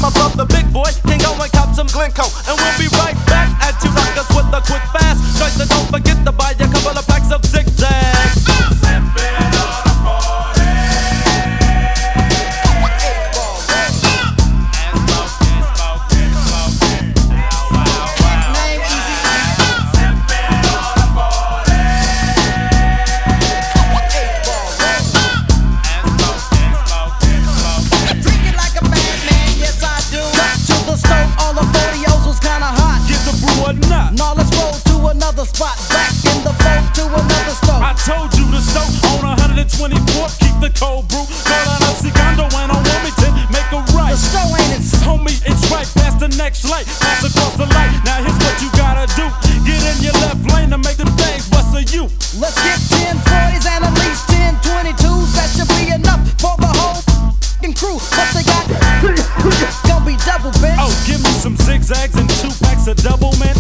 my brother Big Boy can go and cop some Glencoe. And we'll be right back at you suckers with a quick fast. Choice to don't forget to buy a couple of packs of zigzags. Spot back in the phone to another stove. I told you to stove on 124th, keep the cold brew. Go down to Segundo and on Wilmington, make a right. The stove ain't it, homie, it's right past the next light, pass across the light. Now here's what you gotta do: get in your left lane to make them things bust a you. Let's get 1040s and at least 1022s. That should be enough for the whole crew. But they got gonna be double, bitch. Oh, give me some zigzags and 2 packs of double, man.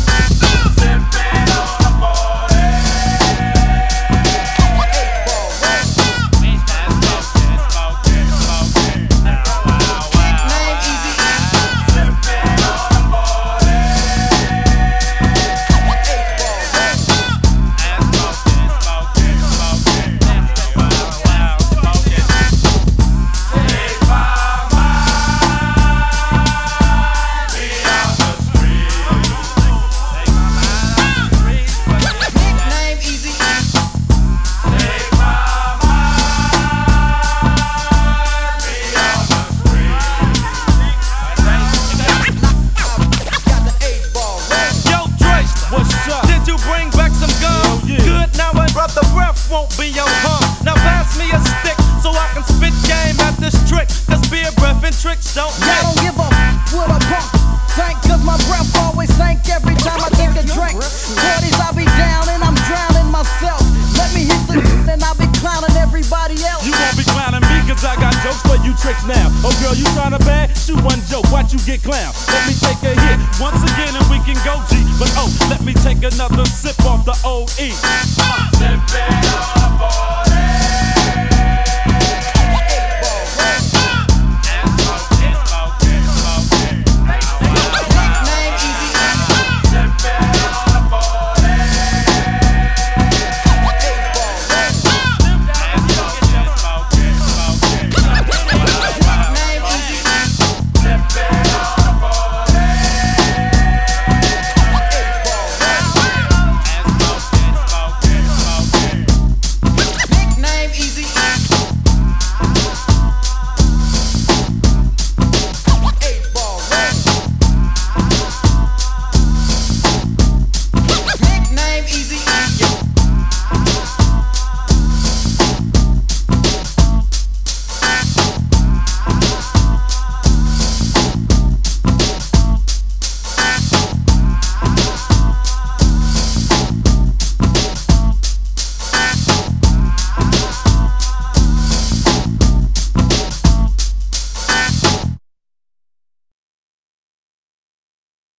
The breath won't be on hum. Now pass me a stick so I can spit game at this trick. Cause beer breath and tricks don't mix. I don't give a what a pump tank, cause my breath always stank every time I take a drink. 40s I be down and I'm drowning myself. Let me hit the and I'll be clowning everybody else. You won't be clowning me cause I got jokes for you tricks now. Oh girl, you tryna bad? Shoot one joke, watch you get clown. Let me take a hit once again and we can go G. But oh, let me take another sip off the OE. Sipping on a 40.